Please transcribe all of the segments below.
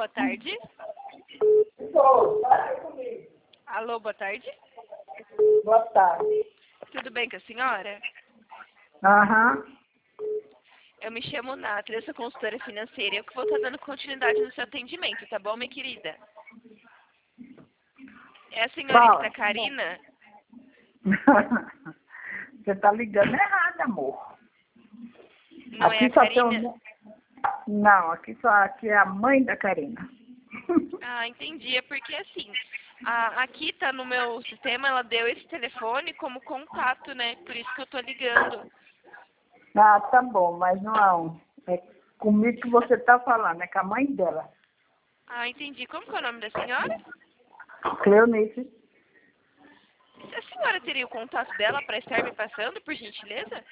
boa tarde. Alô, boa tarde. Boa tarde. Tudo bem com a senhora? Aham. Eu me chamo Nathalie, eu sou consultora financeira e eu que vou estar dando continuidade no seu atendimento, tá bom, minha querida? É a senhorita Karina? Você tá ligando errado, amor. Não aqui é a só tem Karina? Não, aqui é a mãe da Karina. Ah, entendi. É porque assim, aqui tá no meu sistema, ela deu esse telefone como contato, né? Por isso que eu tô ligando. Ah, tá bom, mas não é comigo que você tá falando, é com a mãe dela. Ah, entendi. Como que é o nome da senhora? Cleonice. A senhora teria o contato dela para estar me passando, por gentileza?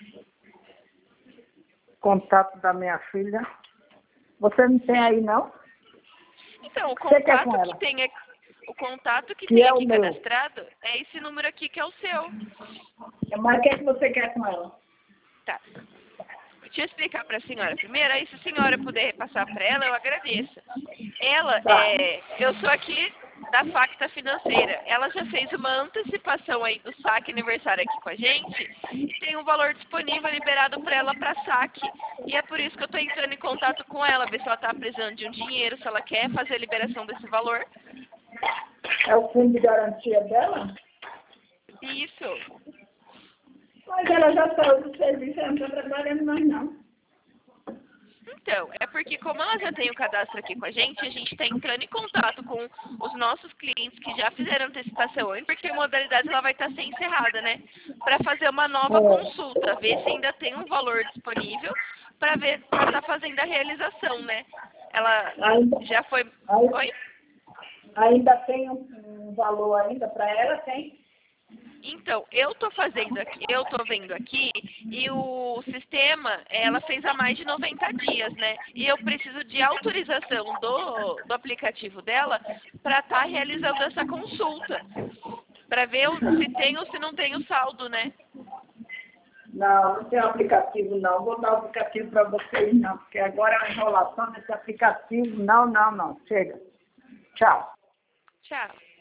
Contato da minha filha. Você não tem aí, não? Então, o Você quer com contato ela? que tem aqui, o contato que Que tem é o aqui meu. cadastrado é esse número aqui que é o seu. Mas o que é que você quer com ela? Tá. Deixa eu explicar para a senhora primeiro, aí se a senhora puder repassar para ela, eu agradeço. Ela, Tá. eu sou aqui da Facta Financeira. Ela já fez uma antecipação aí do saque aniversário aqui com a gente e tem um valor disponível liberado para ela para saque. E é por isso que eu estou entrando em contato com ela, ver se ela está precisando de um dinheiro, se ela quer fazer a liberação desse valor. É o fundo de garantia dela? Isso. Mas ela já saiu do serviço, ela não está trabalhando mais, não. Então, é porque como ela já tem o cadastro aqui com a gente está entrando em contato com os nossos clientes que já fizeram antecipação, porque a modalidade ela vai estar sem encerrada, né? Para fazer uma nova consulta, ver se ainda tem um valor disponível para ver, para estar fazendo a realização, né? Ela Ainda, já foi... ai- Oi? ainda tem um valor ainda para ela, tem? Então, eu tô fazendo aqui, eu tô vendo aqui, e o sistema, ela fez há mais de 90 dias, né? E eu preciso de autorização do aplicativo dela para estar realizando essa consulta, para ver se tem ou se não tem o saldo, né? Não, não tem aplicativo, não. Vou dar o aplicativo para vocês, não. Porque agora a enrolação desse aplicativo, não. Chega. Tchau. Tchau.